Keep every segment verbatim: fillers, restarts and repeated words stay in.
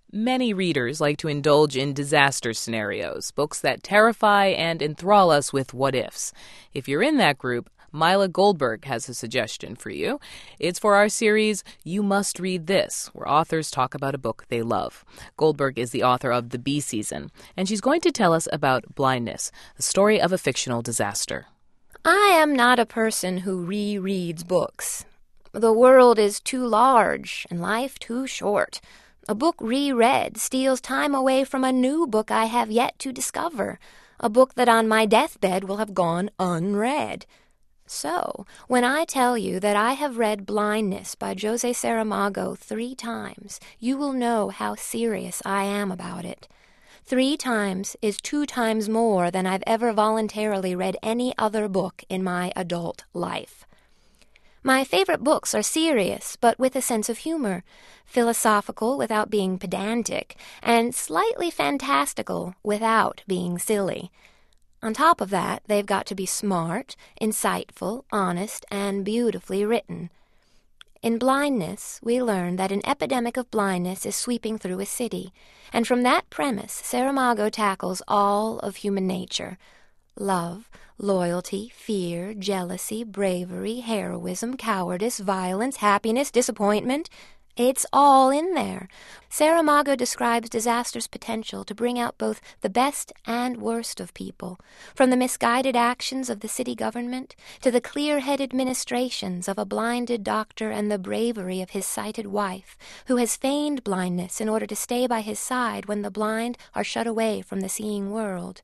Many readers like to indulge in disaster scenarios, books that terrify and enthrall us with what-ifs. If you're in that group, Mila Goldberg has a suggestion for you. It's for our series, You Must Read This, where authors talk about a book they love. Goldberg is the author of The Bee Season, and she's going to tell us about Blindness, the story of a fictional disaster. I am not a person who rereads books. The world is too large and life too short. A book reread steals time away from a new book I have yet to discover, a book that on my deathbed will have gone unread. So, when I tell you that I have read Blindness by José Saramago three times, you will know how serious I am about it. Three times is two times more than I've ever voluntarily read any other book in my adult life. My favorite books are serious, but with a sense of humor, philosophical without being pedantic, and slightly fantastical without being silly. On top of that, they've got to be smart, insightful, honest, and beautifully written. In Blindness, we learn that an epidemic of blindness is sweeping through a city, and from that premise, Saramago tackles all of human nature. Love, loyalty, fear, jealousy, bravery, heroism, cowardice, violence, happiness, disappointment. It's all in there. Saramago describes disaster's potential to bring out both the best and worst of people, from the misguided actions of the city government to the clear-headed ministrations of a blinded doctor and the bravery of his sighted wife, who has feigned blindness in order to stay by his side when the blind are shut away from the seeing world.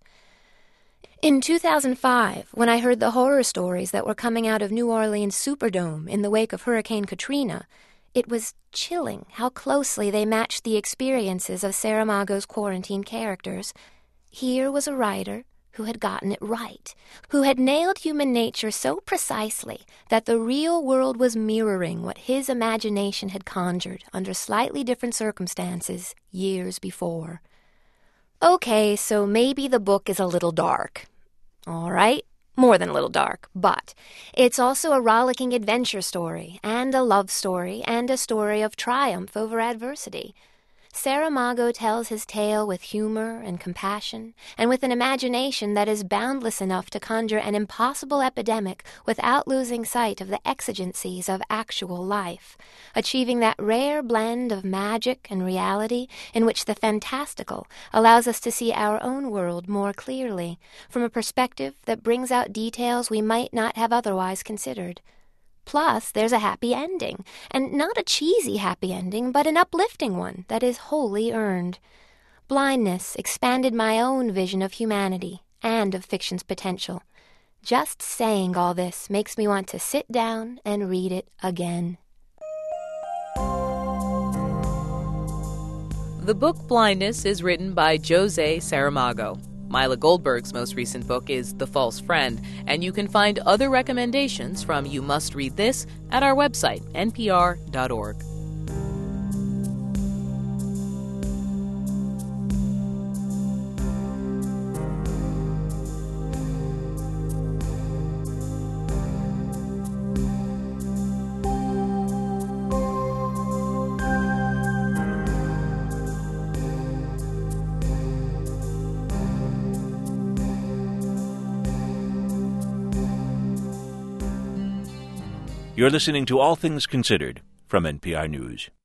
In two thousand five, when I heard the horror stories that were coming out of New Orleans Superdome in the wake of Hurricane Katrina, it was chilling how closely they matched the experiences of Saramago's quarantine characters. Here was a writer who had gotten it right, who had nailed human nature so precisely that the real world was mirroring what his imagination had conjured under slightly different circumstances years before. Okay, so maybe the book is a little dark. All right, more than a little dark, but it's also a rollicking adventure story, and a love story, and a story of triumph over adversity. Saramago tells his tale with humor and compassion, and with an imagination that is boundless enough to conjure an impossible epidemic without losing sight of the exigencies of actual life, achieving that rare blend of magic and reality in which the fantastical allows us to see our own world more clearly, from a perspective that brings out details we might not have otherwise considered. Plus, there's a happy ending, and not a cheesy happy ending, but an uplifting one that is wholly earned. Blindness expanded my own vision of humanity and of fiction's potential. Just saying all this makes me want to sit down and read it again. The book Blindness is written by José Saramago. Mila Goldberg's most recent book is The False Friend, and you can find other recommendations from You Must Read This at our website, N P R dot org. You're listening to All Things Considered from N P R News.